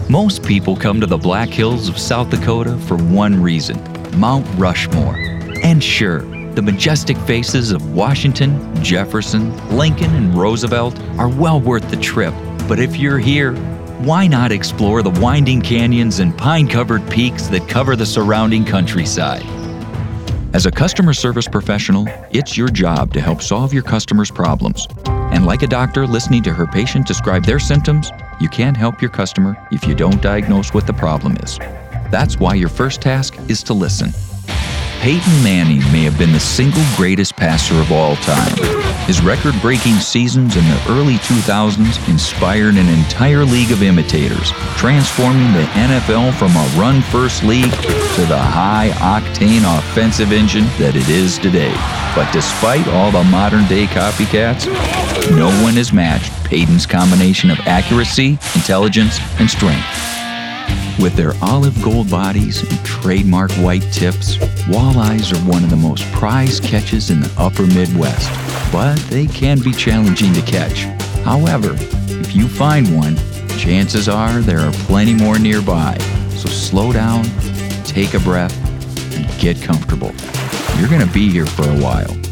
Most people come to the Black Hills of South Dakota for one reason: Mount Rushmore. And sure, the majestic faces of Washington, Jefferson, Lincoln, and Roosevelt are well worth the trip. But if you're here, why not explore the winding canyons and pine-covered peaks that cover the surrounding countryside? As a customer service professional, it's your job to help solve your customers' problems. And like a doctor listening to her patient describe their symptoms, you can't help your customer if you don't diagnose what the problem is. That's why your first task is to listen. Peyton Manning may have been the single greatest passer of all time. His record-breaking seasons in the early 2000s inspired an entire league of imitators, transforming the NFL from a run-first league to the high-octane offensive engine that it is today. But despite all the modern-day copycats, no one has matched Peyton's combination of accuracy, intelligence, and strength. With their olive gold bodies and trademark white tips, walleyes are one of the most prized catches in the upper Midwest, but they can be challenging to catch. However, if you find one, chances are there are plenty more nearby. So slow down, take a breath, and get comfortable. You're going to be here for a while.